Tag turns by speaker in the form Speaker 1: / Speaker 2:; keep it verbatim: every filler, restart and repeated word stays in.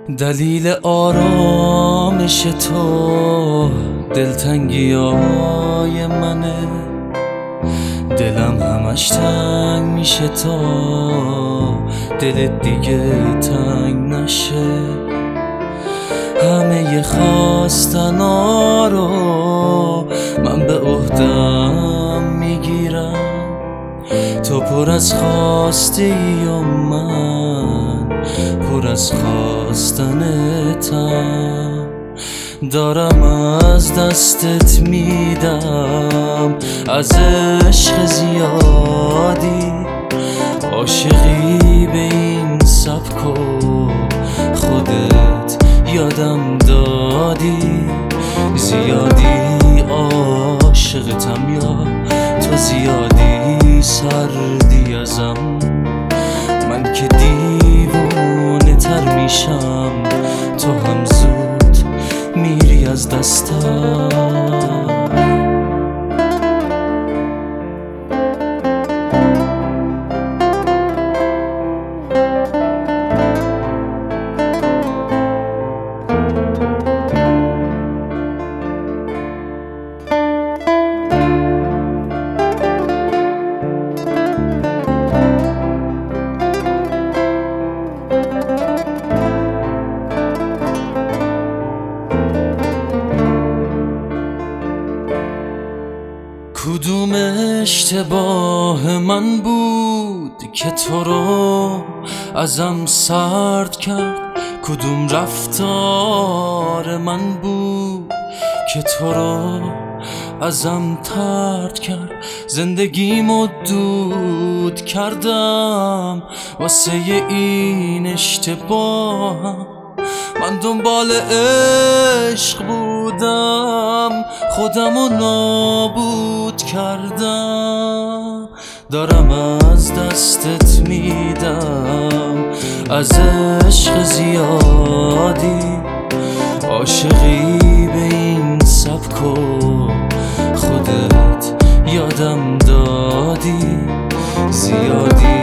Speaker 1: دلیل آرامش تو دلتنگی های منه، دلم همش تنگ میشه تا دلت دیگه تنگ نشه. همه خواستنا رو من به عهدم میگیرم، تو پر از خواسته ای و من پر از خواستنتم. دارم از دستت میدم از عشق زیادی، عاشقی به این سبک و خودت یادم دادی. زیادی عاشقتم یا تو زیادی سردی ازم، من که دیوونه تر میشم تو هم زود میری از دستم. کدوم اشتباه من بود که تو رو ازم سرد کرد؟ کدوم رفتار من بود که تو رو ازم طرد کرد؟ زندگیمو دود کردم واسه این اشتباهم، من دنبال عشق بودم خودمو نابود کردم. دارم از دستت میدم از عشق زیادی، عاشقی به این سبک و خودت یادم دادی. زیادی